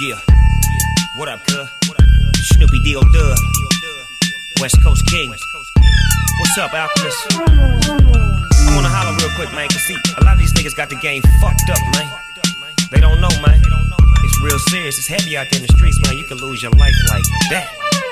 Yeah. What up, cuz? Snoopy D.O. Dub. West Coast King. What's up, Alchemist? I wanna holler real quick, man, cause see, a lot of these niggas got the game fucked up, man. They don't know, man. It's real serious. It's heavy out there in the streets, man. You can lose your life like that.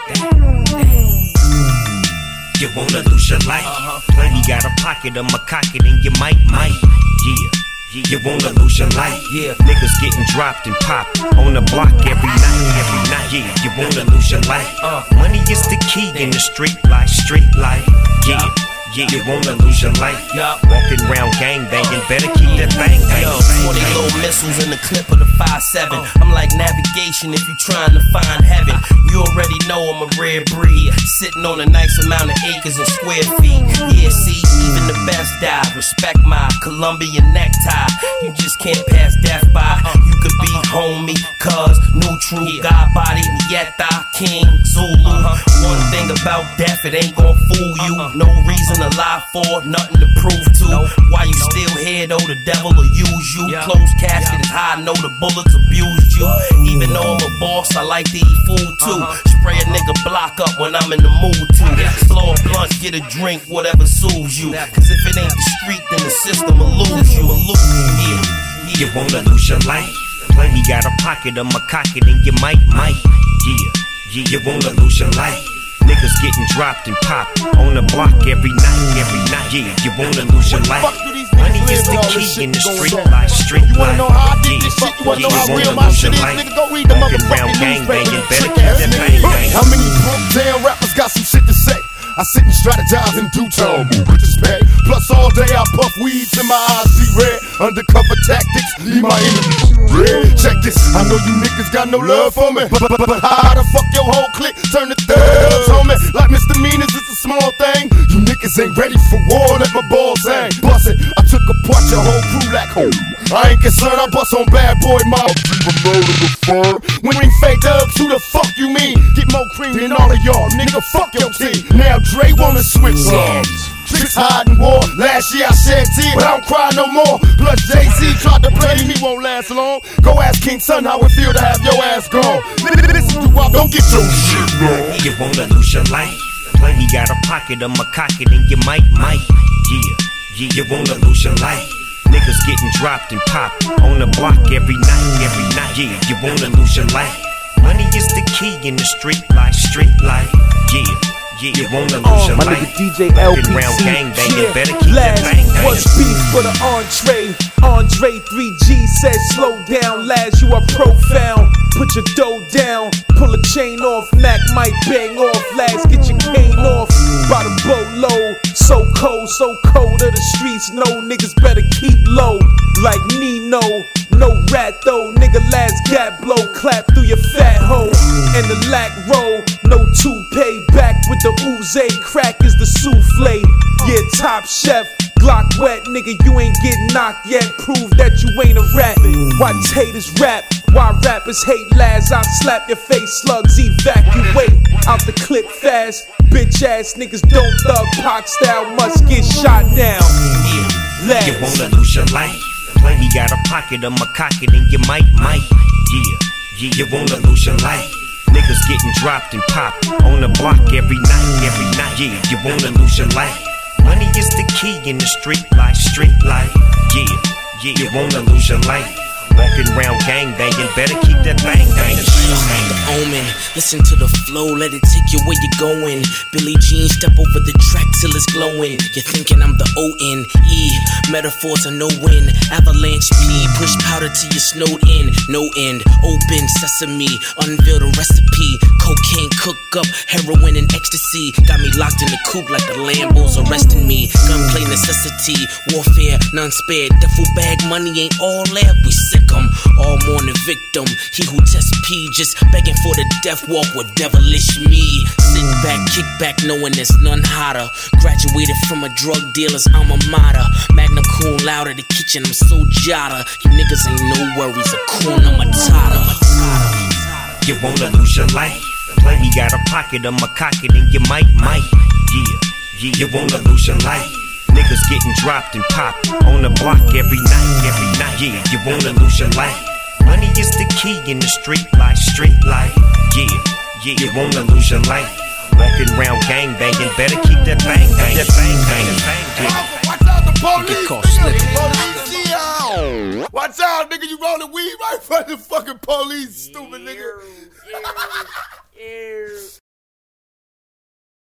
You wanna lose your life? Plenty got a pocket, I'ma cock it, and you might. Yeah. You wanna lose your life? Yeah, niggas getting dropped and popped on the block every night. Yeah, you wanna lose your life? Money is the key in the street life. Yeah, you wanna lose your life? Walking around gang banging, better keep that bang. Yo, 20 little missiles in the clip of the 5.7. I'm like navigation if you trying to find heaven. You already know I'm a rare breed, sitting on a nice amount of acres and square feet. Yeah, see, even the best die. Respect my Colombian necktie. You just can't pass death by. You could be homie, cuz, neutral, God body, Yetta, King, Zulu. One thing about death, it ain't gon' fool you. No reason to lie for, nothing to prove to. Why you still here though, the devil will use you. Closed casket is high, I know the bullets abused you. Even though I'm a boss, I like to eat food too. Spray a nigga block up when I'm in the mood to. Blow a blunt, get a drink, whatever soothes you. Cause if it ain't the street, then the system will lose you. Yeah. You wanna lose your life? Plenty got a pocket, I'ma cock it, and you might. Yeah, you wanna lose your life? Niggas getting dropped and popped on the block every night. Yeah, you wanna lose your life? Money is the key in the street life. You wanna know how I did this shit? You wanna know how real my shit is? Nigga, go read the motherfucking newspaper. How many broke down rappers got some shit to say? I sit and strategize in due time, bitches pay. Plus all day I puff weed till my eyes see red. Undercover tactics, leave my enemies red. Check this, I know you niggas got no love for me, but how the fuck your whole clique turn to thugs on me? Like misdemeanors, it's a small thing. You niggas ain't ready for war, let my balls hang. Bust it, I took apart your whole crew like home. I ain't concerned, I bust on bad boy mob. When we fake dubs, who the fuck you mean? Get more cream than all of y'all, nigga, fuck your team. Now Dre wanna switch sides. Tricks hiding war. Last year I shed tears, but I don't cry no more. Plus Jay-Z tried to play me, won't last long. Go ask King Son how it feel to have your ass gone. Listen to Wop, don't get your shit wrong. You wanna lose your life? Plenty got a pocket, I'ma cock it, and you might. Yeah, you wanna lose your life? Niggas getting dropped and popped on the block every night. Yeah, you wanna lose your life? Money is the key in the street life. Yeah, you wanna lose your my life? nigga DJ LPC, gang banging, better keep that bang. What's beef for the entree? Andre 3G said slow down, lads, you are profound. Put your dough down, pull a chain off, Mac might bang off, lads, get your cane off. By the boatload, so cold of the streets, no niggas better keep low. Like Nino, no rat though, nigga lads gap blow, clap through your fat hole. And the lack roll, no toupee, back with the ooze, crack is the souffle. Yeah, top chef, Glock wet, nigga, you ain't get knocked yet. Prove that you ain't a rat. Why these haters rap? Why rappers hate lads? I'll slap your face, slugs evacuate out the clip fast. Bitch ass niggas don't thug, Pac style must get shot down. Yeah, you wanna lose your life? Plenty got a pocket, I'ma cock it, and you might. Yeah, you wanna lose your life? Niggas getting dropped and popped on the block every night. Yeah, you wanna lose your life? Money is the key in the street life. Yeah, you wanna lose your life? Walking around gang banging, better keep that bang. The omen, listen to the flow, let it take you where you're going. Billie Jean, step over the track till it's glowing. You're thinking I'm the O-N-E, metaphors are no win. Avalanche P, push powder till you're snowed in. No end, open sesame, unveil the recipe. Cocaine cook up, heroin and ecstasy. Got me locked in the coop like the Lambos arresting me. Gunplay necessity, warfare, none spared. Duffel bag money ain't all there, we sick 'em. All mourning victim, he who tests P just begging for the death walk with devilish me. Sit back, kick back, knowing there's none hotter. Graduated from a drug dealer's alma mater. Magnum cool loud at the kitchen, I'm so jada. You niggas ain't no worries, Hakuna Matata. You wanna lose your life? Plenty got a pocket, I'ma cock it, and you might. Yeah, you wanna lose your life? Niggas getting dropped and popped on the block every night. Yeah, you wanna lose your life? Money is the key in the street life, Yeah, you wanna lose your life. Walking around gang banging, better keep that bang bang. Watch out, the police. Get caught slipping. Watch out, nigga, you rolling weed right in front of the fucking police, stupid nigga.